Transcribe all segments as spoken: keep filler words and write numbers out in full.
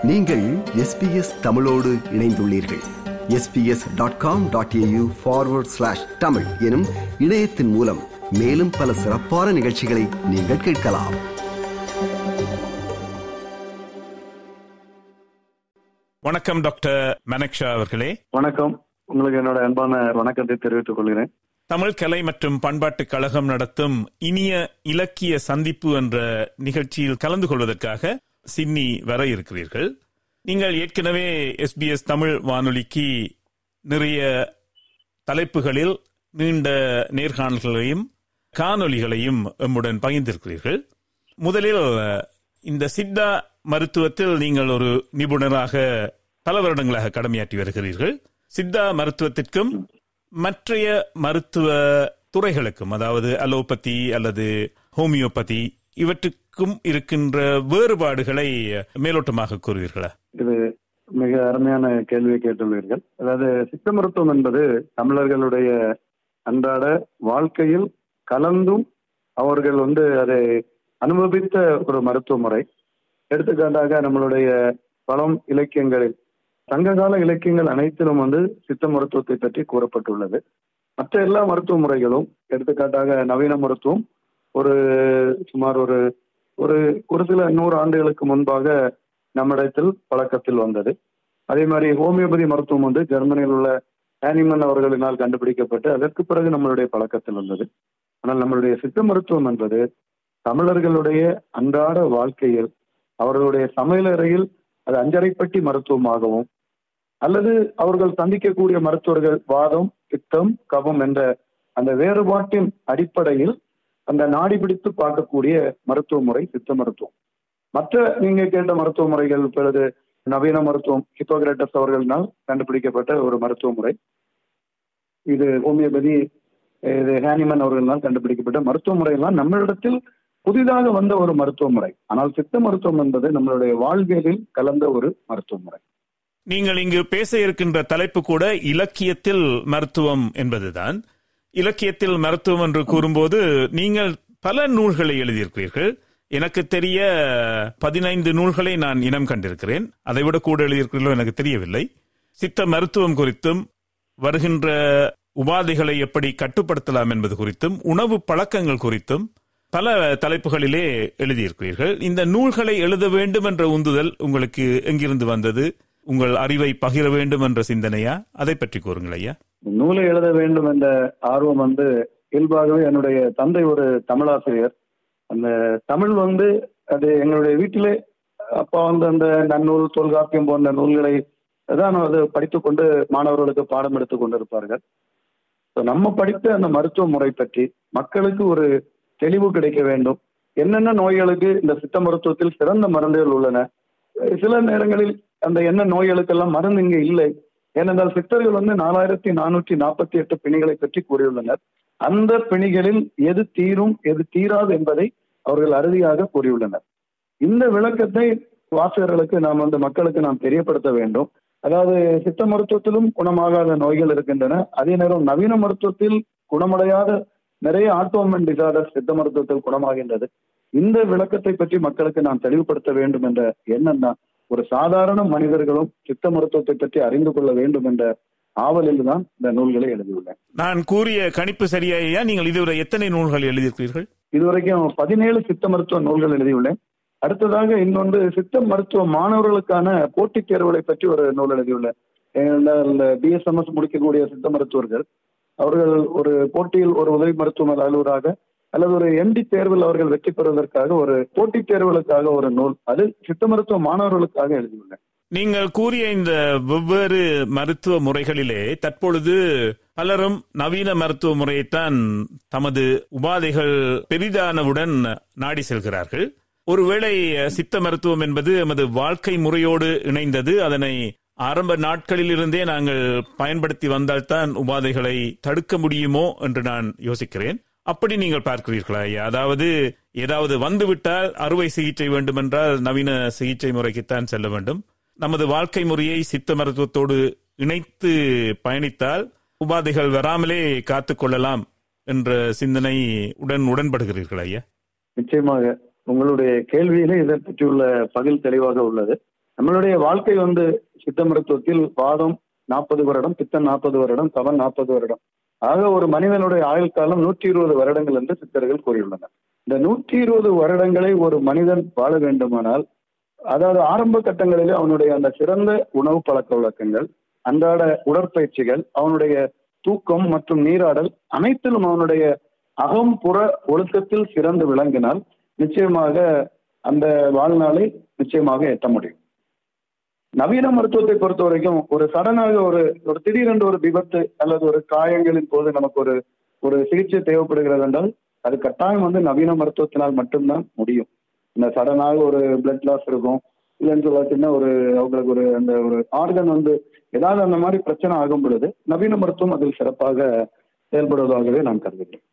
நீங்கள் S B S தமிழோடு இணைந்துள்ளீர்கள். S B S dot com dot A U forward slash Tamil எனும் இணையத்தின் மூலம் மேலும் பல சிறப்பான நிகழ்ச்சிகளை நீங்கள் கேட்கலாம். வணக்கம் டாக்டர் மனக்ஷா அவர்களே. வணக்கம். உங்களுக்கு என்னோட அன்பான வணக்கத்தை தெரிவித்துக் கொள்கிறேன். தமிழ் கலை மற்றும் பண்பாட்டுக் கழகம் நடத்தும் இனிய இலக்கிய சந்திப்பு என்ற நிகழ்ச்சியில் கலந்து கொள்வதற்காக சிட்னி வர இருக்கிறீர்கள். நீங்கள் ஏற்கனவே எஸ் பி எஸ் தமிழ் வானொலிக்கு நிறைய தலைப்புகளில் நீண்ட நேர்காணல்களையும் காணொலிகளையும் எம்முடன் பகிர்ந்திருக்கிறீர்கள். முதலில் இந்த சித்தா மருத்துவத்தில் நீங்கள் ஒரு நிபுணராக பல வருடங்களாக கடமையாற்றி வருகிறீர்கள். சித்தா மருத்துவத்திற்கும் மற்றைய மருத்துவ துறைகளுக்கும், அதாவது அலோபதி அல்லது ஹோமியோபதி, இவற்றுக்கும் இருக்கின்ற வேறுபாடுகளை மேலோட்டமாக கூறுவீர்களா? இது மிக அருமையான கேள்வியை கேட்டுள்ளீர்கள். அதாவது சித்த மருத்துவம் என்பது தமிழர்களுடைய அன்றாட வாழ்க்கையில் கலந்தும் அவர்கள் வந்து அதை அனுபவித்த ஒரு மருத்துவ முறை. எடுத்துக்காட்டாக நம்மளுடைய பழம் இலக்கியங்களில், சங்ககால இலக்கியங்கள் அனைத்திலும் வந்து சித்த மருத்துவத்தை பற்றி கூறப்பட்டுள்ளது. மற்ற எல்லா மருத்துவ முறைகளும், எடுத்துக்காட்டாக நவீன மருத்துவம் ஒரு சுமார் ஒரு ஒரு ஒரு சில நூறு ஆண்டுகளுக்கு முன்பாக நம்மிடத்தில் பழக்கத்தில் வந்தது. அதே மாதிரி ஹோமியோபதி மருத்துவம் வந்து ஜெர்மனியில் உள்ள ஹானிமன் அவர்களினால் கண்டுபிடிக்கப்பட்டு அதற்கு பிறகு நம்மளுடைய பழக்கத்தில் வந்தது. ஆனால் நம்மளுடைய சித்த மருத்துவம் என்பது தமிழர்களுடைய அன்றாட வாழ்க்கையில் அவர்களுடைய சமையலறையில் அது அஞ்சரைப்பட்டி மருத்துவமாகவும், அல்லது அவர்கள் சந்திக்கக்கூடிய மருத்துவர்கள் வாதம், பித்தம், கபம் என்ற அந்த வேறுபாட்டின் அடிப்படையில் அந்த நாடி பிடித்து பார்க்கக்கூடிய மருத்துவ முறை சித்த மருத்துவம். மற்ற நீங்க கேட்ட மருத்துவ முறைகள், இப்பொழுது நவீன மருத்துவம் ஹிப்போகிராட்டஸ் அவர்களினால் கண்டுபிடிக்கப்பட்ட ஒரு மருத்துவ முறை. இது ஹோமியோபதி, இது ஹானிமன் அவர்களால் கண்டுபிடிக்கப்பட்ட மருத்துவ முறையெல்லாம் நம்மளிடத்தில் புதிதாக வந்த ஒரு மருத்துவ முறை. ஆனால் சித்த மருத்துவம் என்பது நம்மளுடைய வாழ்வியலில் கலந்த ஒரு மருத்துவ முறை. நீங்கள் இங்கு பேச இருக்கின்ற தலைப்பு கூட இலக்கியத்தில் மருத்துவம் என்பதுதான். இலக்கியத்தில் மருத்துவம் என்று கூறும்போது நீங்கள் பல நூல்களை எழுதியிருக்கிறீர்கள். எனக்கு தெரிய பதினைந்து நூல்களை நான் இனம் கண்டிருக்கிறேன். அதை விட கூட எழுதியிருக்கிறீர்களோ எனக்கு தெரியவில்லை. சித்த மருத்துவம் குறித்தும், வருகின்ற உபாதைகளை எப்படி கட்டுப்படுத்தலாம் என்பது குறித்தும், உணவு பழக்கங்கள் குறித்தும் பல தலைப்புகளிலே எழுதியிருக்கிறீர்கள். இந்த நூல்களை எழுத வேண்டும் என்ற உந்துதல் உங்களுக்கு எங்கிருந்து வந்தது? உங்கள் அறிவை பகிர வேண்டும் என்ற சிந்தனையா? அதை பற்றி கூறுங்கள் ஐயா. நூலை எழுத வேண்டும் என்ற ஆர்வம் வந்து இயல்பாகவே, என்னுடைய தந்தை ஒரு தமிழாசிரியர். அந்த தமிழ் வந்து அது எங்களுடைய வீட்டிலே அப்பா வந்து அந்த நன்னூல், தொல்காப்பியம் போன்ற நூல்களை தான் அது படித்துக் கொண்டு மாணவர்களுக்கு பாடம் எடுத்துக் கொண்டிருப்பார்கள். நம்ம படித்த அந்த மருத்துவ முறை பற்றி மக்களுக்கு ஒரு தெளிவு கிடைக்க வேண்டும். என்னென்ன நோய்களுக்கு இந்த சித்த மருத்துவத்தில் சிறந்த மருந்துகள் உள்ளன, சில நேரங்களில் அந்த என்ன நோய்களுக்கெல்லாம் மருந்து இங்கே இல்லை. ஏனென்றால் சித்தர்கள் வந்து நாலாயிரத்தி நானூற்றி நாற்பத்தி எட்டு பிணிகளை பற்றி கூறியுள்ளனர். அந்த பிணிகளில் எது தீரும் எது தீராது என்பதை அவர்கள் அறுதியாக கூறியுள்ளனர். இந்த விளக்கத்தை வாசகர்களுக்கு நாம் வந்து மக்களுக்கு நாம் தெரியப்படுத்த வேண்டும். அதாவது சித்த மருத்துவத்திலும் குணமாகாத நோய்கள் இருக்கின்றன. அதே நேரம் நவீன மருத்துவத்தில் குணமடையாத நிறைய ஆட்டோமன் டிசார்டர் சித்த மருத்துவத்தில் குணமாகின்றது. இந்த விளக்கத்தை பற்றி மக்களுக்கு நாம் தெளிவுபடுத்த வேண்டும் என்ற எண்ணம் தான் ஒரு சாதாரண மனிதர்களும் சித்த மருத்துவத்தை பற்றி அறிந்து கொள்ள வேண்டும் என்ற ஆவலில் தான் இந்த நூல்களை எழுதியுள்ளேன். நான் கூறிய கணிப்பு சரியா? நீங்கள் இதுவரை எத்தனை நூல்கள் எழுதியிருக்கிறீர்கள்? இதுவரைக்கும் பதினேழு சித்த மருத்துவ நூல்கள் எழுதியுள்ளேன். அடுத்ததாக இன்னொன்று சித்த மருத்துவ மாணவர்களுக்கான போட்டித் தேர்வுகளை பற்றி ஒரு நூல் எழுதியுள்ளேன். பி எஸ் எம் எஸ் முடிக்கக்கூடிய சித்த மருத்துவர்கள் அவர்கள் ஒரு போட்டியில் ஒரு உதவி மருத்துவ அலுவலராக அல்லது ஒரு எம்டி தேர்வில் அவர்கள் வெற்றி பெறுவதற்காக ஒரு போட்டித் தேர்வுகளுக்காக ஒரு நூல், அது சித்த மருத்துவ மாணவர்களுக்காக எழுதியுள்ளேன். நீங்கள் கூறிய இந்த வெவ்வேறு மருத்துவ முறைகளிலே தற்பொழுது பலரும் நவீன மருத்துவ முறையைத்தான் தமது உபாதைகள் பெரிதானவுடன் நாடி செல்கிறார்கள். ஒருவேளை சித்த மருத்துவம் என்பது எமது வாழ்க்கை முறையோடு இணைந்தது. அதனை ஆரம்ப நாட்களில் இருந்தே நாங்கள் பயன்படுத்தி வந்தால்தான் உபாதைகளை தடுக்க முடியுமோ என்று நான் யோசிக்கிறேன். அப்படி நீங்கள் பார்க்கிறீர்களா ஐயா? அதாவது ஏதாவது வந்துவிட்டால் அறுவை சிகிச்சை வேண்டுமென்றால் நவீன சிகிச்சை முறைக்குத்தான் செல்ல வேண்டும். நமது வாழ்க்கை முறையை சித்த மருத்துவத்தோடு இணைத்து பயணித்தால் உபாதைகள் வராமலே காத்துக் கொள்ளலாம் என்ற சிந்தனை உடன் உடன்படுகிறீர்களா ஐயா? நிச்சயமாக உங்களுடைய கேள்வியிலே இதை பற்றியுள்ள பதில் தெளிவாக உள்ளது. நம்மளுடைய வாழ்க்கை வந்து சித்த மருத்துவத்தில் வாதம் நாற்பது வருடம், பித்தம் நாற்பது வருடம், கபம் நாற்பது வருடம். ஆக ஒரு மனிதனுடைய ஆயுள் காலம் நூற்றி இருபது வருடங்கள் என்று சித்தர்கள் கூறியுள்ளனர். இந்த நூற்றி இருபது வருடங்களை ஒரு மனிதன் வாழ வேண்டுமானால், அதாவது ஆரம்ப கட்டங்களிலே அவனுடைய அந்த சிறந்த உணவு பழக்க வழக்கங்கள், அன்றாட உடற்பயிற்சிகள், அவனுடைய தூக்கம் மற்றும் நீராடல் அனைத்திலும் அவனுடைய அகம் புற ஒழுக்கத்தில் சிறந்து விளங்கினால் நிச்சயமாக அந்த வாழ்நாளை நிச்சயமாக எட்ட முடியும். நவீன மருத்துவத்தை பொறுத்த வரைக்கும் ஒரு சடனாக ஒரு ஒரு திடீரென்று ஒரு விபத்து அல்லது ஒரு காயங்களின் போது நமக்கு ஒரு ஒரு சிகிச்சை தேவைப்படுகிறது என்றால் அது கட்டாயம் வந்து நவீன மருத்துவத்தினால் மட்டும்தான் முடியும். இந்த சடனாக ஒரு பிளட் லாஸ் இருக்கும், இல்லைன்னு பார்த்தீங்கன்னா ஒரு அவங்களுக்கு ஒரு அந்த ஒரு ஆர்கன் வந்து ஏதாவது அந்த மாதிரி பிரச்சனை ஆகும் பொழுது நவீன மருத்துவம் அதில் சிறப்பாக செயல்படுவதாகவே நான் கருதுகிறேன்.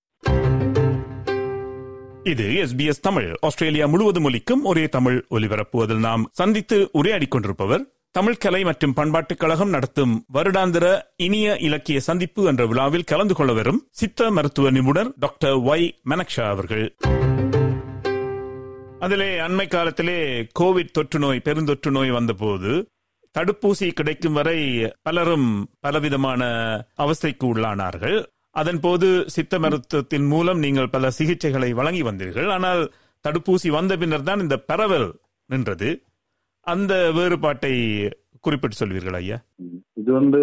இது S B S Tamil, Australia முழுவதும் ஒலிக்கும் ஒரே தமிழ் ஒலிபரப்புவதில் நாம் சந்தித்து உரையாடிக் கொண்டிருப்பவர் தமிழ் கலை மற்றும் பண்பாட்டுக் கழகம் நடத்தும் வருடாந்திர இனிய இலக்கிய சந்திப்பு என்ற விழாவில் கலந்து கொள்ள வரும் சித்த மருத்துவ நிபுணர் டாக்டர் ஒய் மெனக்ஷா அவர்கள். அதிலே அண்மை காலத்திலே கோவிட் தொற்று நோய் பெருந்தொற்று நோய் வந்தபோது தடுப்பூசி கிடைக்கும் வரை பலரும் பலவிதமான அவஸ்தைக்கு உள்ளானார்கள். அதன் போது சித்த மருத்துவத்தின் மூலம் நீங்கள் பல சிகிச்சைகளை வழங்கி வந்தீர்கள். ஆனால் தடுப்பூசி வந்த பின்னர் தான் இந்த பரவல் நின்றது. அந்த வேறுபாட்டை குறிப்பிட்டு சொல்வீர்கள் ஐயா? இது வந்து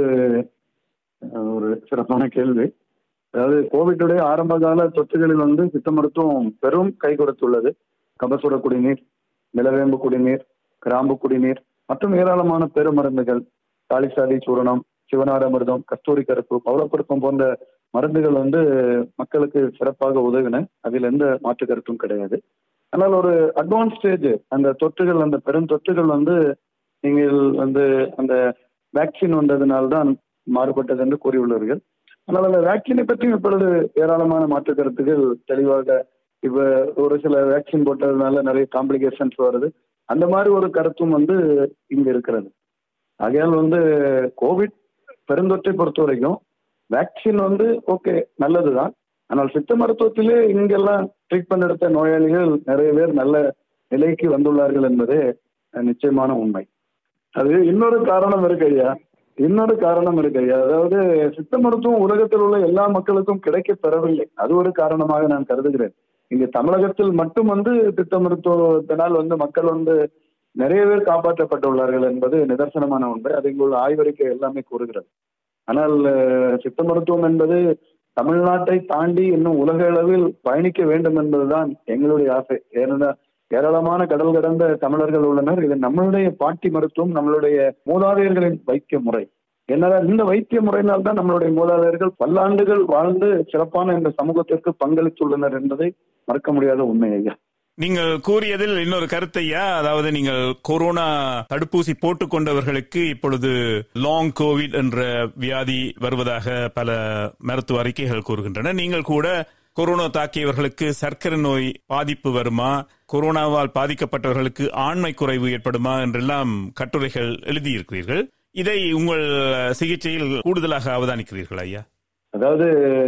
ஒரு சிறப்பான கேள்வி. அதாவது கோவிட்டுடைய ஆரம்ப கால தொற்றுகளில் வந்து சித்த மருத்துவம் பெரும் கை கொடுத்துள்ளது. கபசுர குடிநீர், நிலவேம்பு குடிநீர், கிராம்பு குடிநீர் மற்றும் ஏராளமான பெருமருந்துகள், தாலிசாதி சூரணம், சிவனார அமிர்தம், கஸ்தூரி கருப்பு, பவளப்படுப்பம் போன்ற மருந்துகள் வந்து மக்களுக்கு சிறப்பாக உதவின. அதில் எந்த மாற்று கருத்தும் கிடையாது. ஆனால் ஒரு அட்வான்ஸ் ஸ்டேஜ் அந்த தொற்றுகள், அந்த பெரும் தொற்றுகள் வந்து நீங்கள் வந்து அந்த வேக்சின் வந்ததுனால்தான் மாறுபட்டது என்று கூறியுள்ளார்கள். ஆனால் அந்த வேக்சினை பற்றியும் இப்பொழுது ஏராளமான மாற்று கருத்துகள் தெளிவாக, இப்ப ஒரு சில வேக்சின் போட்டதுனால நிறைய காம்ப்ளிகேஷன்ஸ் வருது, அந்த மாதிரி ஒரு கருத்தும் வந்து இங்க இருக்கிறது. ஆகையால் வந்து கோவிட் பெருந்தொற்றை பொறுத்த வரைக்கும் வேக்சின் வந்து ஓகே நல்லதுதான். ஆனால் சித்த மருத்துவத்திலே இங்கெல்லாம் ட்ரீட்மெண்ட் எடுத்த நோயாளிகள் நிறைய பேர் நல்ல நிலைக்கு வந்துள்ளார்கள் என்பது நிச்சயமான உண்மை. அது இன்னொரு காரணம் இருக்கு ஐயா, இன்னொரு காரணம் இருக்கு ஐயா. அதாவது சித்த மருத்துவம் உலகத்தில் உள்ள எல்லா மக்களுக்கும் கிடைக்க பெறவில்லை. அது ஒரு காரணமாக நான் கருதுகிறேன். இங்க தமிழகத்தில் மட்டும் வந்து சித்த மருத்துவத்தினால் வந்து மக்கள் வந்து நிறைய பேர் காப்பாற்றப்பட்டுள்ளார்கள் என்பது நிதர்சனமான உண்மை. அது இங்குள்ள ஆய்வறிக்கை எல்லாமே கூறுகிறது. ஆனால் சித்த மருத்துவம் என்பது தமிழ்நாட்டை தாண்டி இன்னும் உலக அளவில் பயணிக்க வேண்டும் என்பதுதான் எங்களுடைய ஆசை. ஏனென்றால் ஏராளமான கடல் கடந்த தமிழர்கள் உள்ளனர். இது நம்மளுடைய பாட்டி மருத்துவம், நம்மளுடைய மூதாதையர்களின் வைத்திய முறை. என்னதான் இந்த வைத்திய முறையினால்தான் நம்மளுடைய மூதாதையர்கள் பல்லாண்டுகள் வாழ்ந்து சிறப்பான இந்த சமூகத்திற்கு பங்களித்துள்ளனர் என்பதை மறக்க முடியாத உண்மை ஐயா. நீங்கள் கூறியதில் இன்னொரு கருத்தையா, அதாவது நீங்கள் கொரோனா தடுப்பூசி போட்டுக் கொண்டவர்களுக்கு இப்பொழுது லாங் கோவிட் என்ற வியாதி வருவதாக பல மருத்துவ அறிக்கைகள் கூறுகின்றன. நீங்கள் கூட கொரோனா தாக்கியவர்களுக்கு சர்க்கரை நோய் பாதிப்பு வருமா, கொரோனாவால் பாதிக்கப்பட்டவர்களுக்கு ஆண்மை குறைவு ஏற்படுமா என்றெல்லாம் கட்டுரைகள் எழுதியிருக்கிறீர்கள். இதை உங்கள் சிகிச்சையில் கூடுதலாக அவதானிக்கிறீர்கள் ஐயா? அதாவது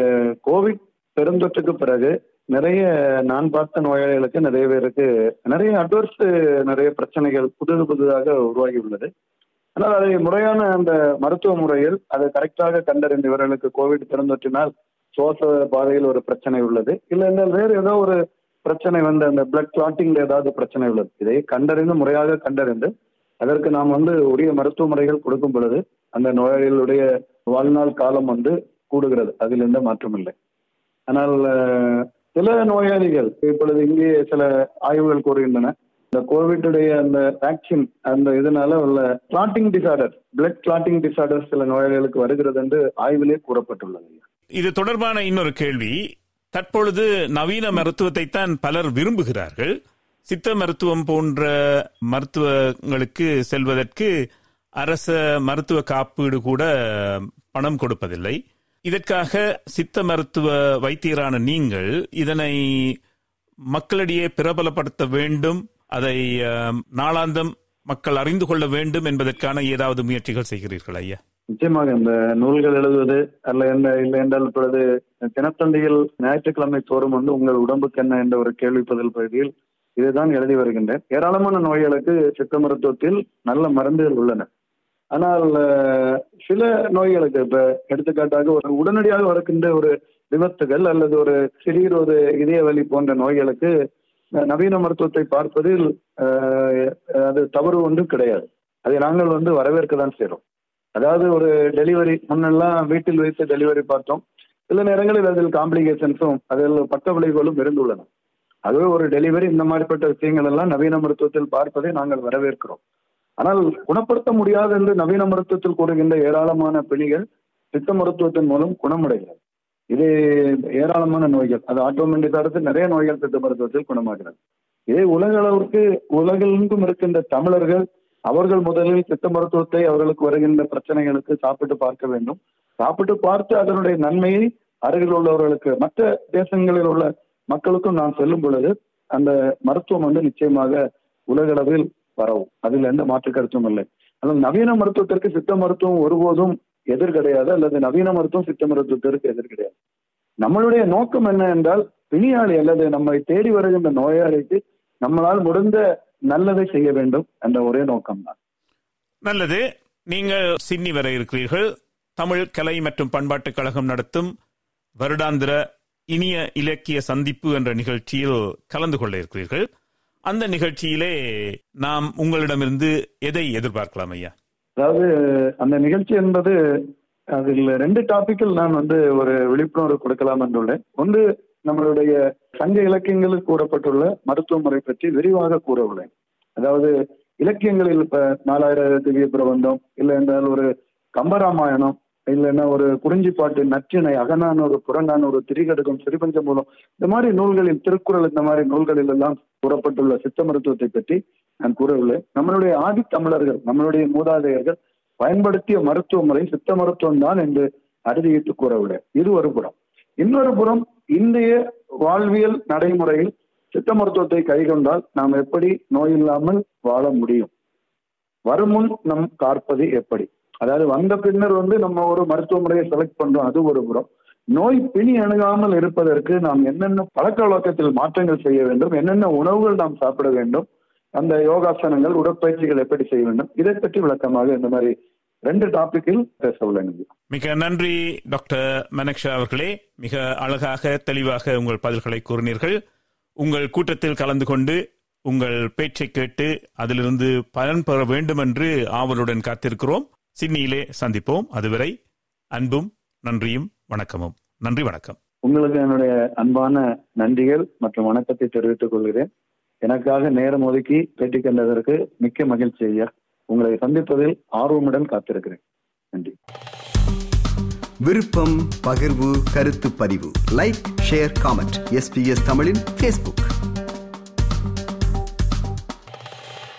கோவிட் பெருந்தொற்றுக்கு பிறகு நிறைய நான் பார்த்த நோயாளிகளுக்கு நிறைய பேருக்கு நிறைய அட்வர்ஸ் நிறைய பிரச்சனைகள் புது புதுதாக உருவாகி உள்ளது. ஆனால் அதை முறையான அந்த மருத்துவ முறையில் அதை கரெக்டாக கண்டறிந்த இவர்களுக்கு கோவிட் பெருந்தொற்றினால் சுவாச பாதையில் ஒரு பிரச்சனை உள்ளது, இல்லை என்றால் வேறு ஏதோ ஒரு பிரச்சனை வந்து அந்த பிளட் கிளாட்டிங்ல ஏதாவது பிரச்சனை உள்ளது. இதை கண்டறிந்து முறையாக கண்டறிந்து அதற்கு நாம் வந்து உரிய மருத்துவ முறைகள் கொடுக்கும் பொழுது அந்த நோயாளிகளுடைய வாழ்நாள் காலம் வந்து கூடுகிறது. அதில் எந்த மாற்றம் இல்லை. ஆனால் சில நோயாளிகள் இப்பொழுது இங்கே சில ஆய்வுகள் கூறுகின்றன, இந்த கோவிட்டுடைய அந்த வேக்சின் அந்த இதனால உள்ள clotting disorder, blood clotting disorder சில நோயாளிகளுக்கு வருகிறது என்று ஆய்விலே கூறப்பட்டுள்ளது. இது தொடர்பான இன்னொரு கேள்வி. தற்பொழுது நவீன மருத்துவத்தை தான் பலர் விரும்புகிறார்கள். சித்த மருத்துவம் போன்ற மருத்துவங்களுக்கு செல்வதற்கு அரச மருத்துவ காப்பீடு கூட பணம் கொடுப்பதில்லை. இதற்காக சித்த மருத்துவ வைத்தியரான நீங்கள் இதனை மக்களிடையே பிரபலப்படுத்த வேண்டும், அதை நாளாந்தம் மக்கள் அறிந்து கொள்ள வேண்டும் என்பதற்கான ஏதாவது முயற்சிகள் செய்கிறீர்கள் ஐயா? நிச்சயமாக இந்த நூல்கள் எழுதுவது அல்ல என்ன இல்லை என்றால் இப்பொழுது தினத்தந்தியில் ஞாயிற்றுக்கிழமை தோறும் வந்து உங்கள் உடம்புக்கு என்ன என்ற ஒரு கேள்வி பதில் பகுதியில் இதுதான் எழுதி வருகின்றேன். ஏராளமான நோய்களுக்கு சித்த மருத்துவத்தில் நல்ல மருந்துகள் உள்ளன. ஆனால் சில நோய்களுக்கு, இப்ப எடுத்துக்காட்டாக ஒரு உடனடியாக வருகின்ற ஒரு விபத்துகள் அல்லது ஒரு சிறிய ஒரு இதய வலி போன்ற நோய்களுக்கு நவீன மருத்துவத்தை பார்ப்பதில் அது தவறு ஒன்றும் கிடையாது. அதை நாங்கள் வந்து வரவேற்க தான் செய்கிறோம். அதாவது ஒரு டெலிவரி முன்னெல்லாம் வீட்டில் வைத்து டெலிவரி பார்த்தோம். சில நேரங்களில் அதில் காம்ப்ளிகேஷன்ஸும் அதில் பக்க விளைவுகளும் இருந்துள்ளன. அதுவே ஒரு டெலிவரி இந்த மாதிரிப்பட்ட விஷயங்கள் எல்லாம் நவீன மருத்துவத்தில் பார்ப்பதை நாங்கள் வரவேற்கிறோம். ஆனால் குணப்படுத்த முடியாது என்று நவீன மருத்துவத்தில் கூறுகின்ற ஏராளமான பிணிகள் சித்த மருத்துவத்தின் மூலம் குணமடைகிறது. இது ஏராளமான நோய்கள், அது ஆட்டோமேட்டி சார்ந்து நிறைய நோய்கள் சித்த மருத்துவத்தில் குணமாகிறது. இதே உலக அளவிற்கு உலகெங்கும் இருக்கின்ற தமிழர்கள் அவர்கள் முதலில் சித்த மருத்துவத்தை அவர்களுக்கு வருகின்ற பிரச்சனைகளுக்கு சாப்பிட்டு பார்க்க வேண்டும். சாப்பிட்டு பார்த்து அதனுடைய நன்மையை அருகில் உள்ளவர்களுக்கு, மற்ற தேசங்களில் உள்ள மக்களுக்கும் நாம் செல்லும் பொழுது அந்த மருத்துவம் வந்து நிச்சயமாக உலகளவில் பரவும். அதில் எந்த மாற்று கருத்தும் இல்லை. ஆனால் நவீன மருத்துவத்திற்கு சித்த மருத்துவம் ஒருபோதும் எதிர் கிடையாது, அல்லது நவீன மருத்துவம் சித்த மருத்துவத்திற்கு எதிர் கிடையாது. நம்மளுடைய நோக்கம் என்ன என்றால், பிணியாளி அல்லது நம்மை தேடி வருகின்ற நோயாளிக்கு நம்மளால் முடிந்த நல்லதை செய்ய வேண்டும் என்ற ஒரே நோக்கம் தான். நல்லது. நீங்கள் சிட்னி வர இருக்கிறீர்கள். தமிழ் கலை மற்றும் பண்பாட்டுக் கழகம் நடத்தும் வருடாந்திர இனிய இலக்கிய சந்திப்பு என்ற நிகழ்ச்சியில் கலந்து கொள்ள இருக்கிறீர்கள். அந்த நிகழ்ச்சியிலே நாம் உங்களிடமிருந்து எதை எதிர்பார்க்கலாம் ஐயா? அதாவது அந்த நிகழ்ச்சி என்பது, அதில் ரெண்டு டாபிக்கில் நான் வந்து ஒரு விழிப்புணர்வு கொடுக்கலாம் என்றுள்ளேன். ஒன்று, நம்மளுடைய சங்க இலக்கியங்களில் கூறப்பட்டுள்ள மருத்துவ முறை பற்றி விரிவாக கூற உள்ளேன். அதாவது இலக்கியங்களில் இப்ப நாலாயிர திவ்ய பிரபந்தம், இல்லை என்றால் ஒரு கம்பராமாயணம், இல்லைன்னா ஒரு குறிஞ்சிப்பாட்டு, நற்றிணை, அகநானூறு, புறநானூறு, திரிகடுகம், சிறுபஞ்சமூலம், இந்த மாதிரி நூல்களில், திருக்குறள், இந்த மாதிரி நூல்களில் எல்லாம் கூறப்பட்டுள்ள சித்த மருத்துவத்தை பற்றி நான் கூறவில்லை. நம்மளுடைய ஆதி தமிழர்கள், நம்மளுடைய மூதாதையர்கள் பயன்படுத்திய மருத்துவ முறை சித்த மருத்துவம் தான் என்று அறுதியிட்டு கூறவில்லை. இது ஒரு புறம். இன்னொரு புறம், இன்றைய வாழ்வியல் நடைமுறையில் சித்த மருத்துவத்தை கைகொண்டால் நாம் எப்படி நோய் இல்லாமல் வாழ முடியும், வருமுன் நம் காப்பது எப்படி, அதாவது வந்த பின்னர் வந்து நம்ம ஒரு மருத்துவ முறையை செலக்ட் பண்றோம், அது ஒரு புறம். நோய் பிணி அணுகாமல் இருப்பதற்கு நாம் என்னென்ன பழக்க வழக்கத்தில் மாற்றங்கள் செய்ய வேண்டும், என்னென்ன உணவுகள் நாம் சாப்பிட வேண்டும், அந்த யோகாசனங்கள், உடற்பயிற்சிகள் எப்படி செய்ய வேண்டும், இதை பற்றி விளக்கமாக இந்த மாதிரி ரெண்டு டாபிக்கில் பேச உள்ளேன். மிக நன்றி டாக்டர் மனக்ஷா அவர்களே. மிக அழகாக தெளிவாக உங்கள் பதில்களை கூறினீர்கள். உங்கள் கூட்டத்தில் கலந்து கொண்டு உங்கள் பேச்சை கேட்டு அதிலிருந்து பலன் பெற வேண்டும் என்று ஆவலுடன் காத்திருக்கிறோம். சிட்னியிலே சந்திப்போம். அதுவரை அன்பும் நன்றியும் வணக்கமும். நன்றி, வணக்கம். உங்களுக்கு என்னுடைய அன்பான நன்றிகள் மற்றும் வணக்கத்தை தெரிவித்துக் கொள்கிறேன். எனக்காக நேரம் ஒதுக்கி பேட்டி கண்டதற்கு மிக்க மகிழ்ச்சி ஐயா. உங்களை சந்திப்பதில் ஆர்வமுடன் காத்திருக்கிறேன். நன்றி. விருப்பம், பகிர்வு, கருத்து பதிவு, லைக், ஷேர், காமெண்ட். எஸ்பிஎஸ் தமிழின் ஃபேஸ்புக்.